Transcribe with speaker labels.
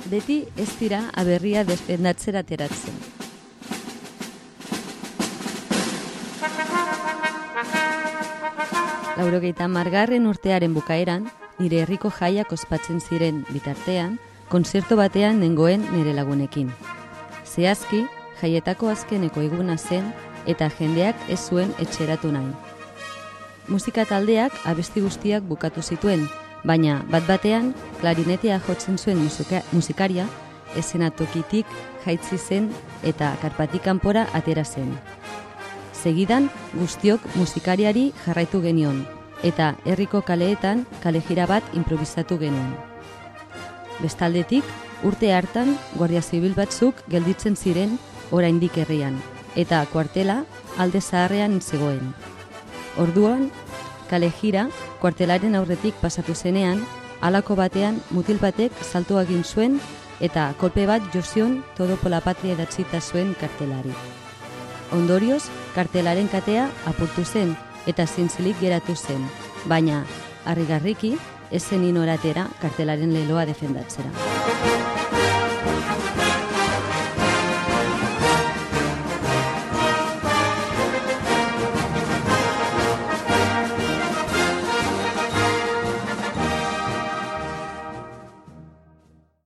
Speaker 1: beti ez dira aberria defendatzera ateratzen. Laurogeita hamargarren urtearen bukaeran, nire herriko jaiak ospatzen ziren bitartean, konzertu batean nengoen nire lagunekin. Zehazki, jaietako azkeneko eguna zen eta jendeak ez zuen etxeratu nahi. Musika taldeak abesti guztiak bukatu zituen, baina bat-batean klarinetea jotzen zuen musikaria eszenatokitik jaitsi zen eta karpatik kanpora atera zen. Segidan guztiok musikariari jarraitu genion eta herriko kaleetan kalejira bat improvisatu genuen. Bestaldetik, urte hartan Guardia Zibil batzuk gelditzen ziren oraindik herrian eta kuartela alde zaharrean zegoen. Orduan, kalejira kuartelaren aurretik pasatu zenean, halako batean mutil batek salto egin zuen eta kolpe bat jo zion Todo por la Patria idatzita zuen kartelari. Ondorioz, kartelaren katea apurtu zen eta zintzilik geratu zen, baina harrigarriki ez zen inoratera kartelaren leloa defendatzera.